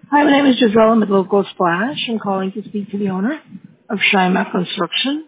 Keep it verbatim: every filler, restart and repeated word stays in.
Hi, my name is Giselle. I'm at Local Splash. I'm calling to speak to the owner of Shima Construction.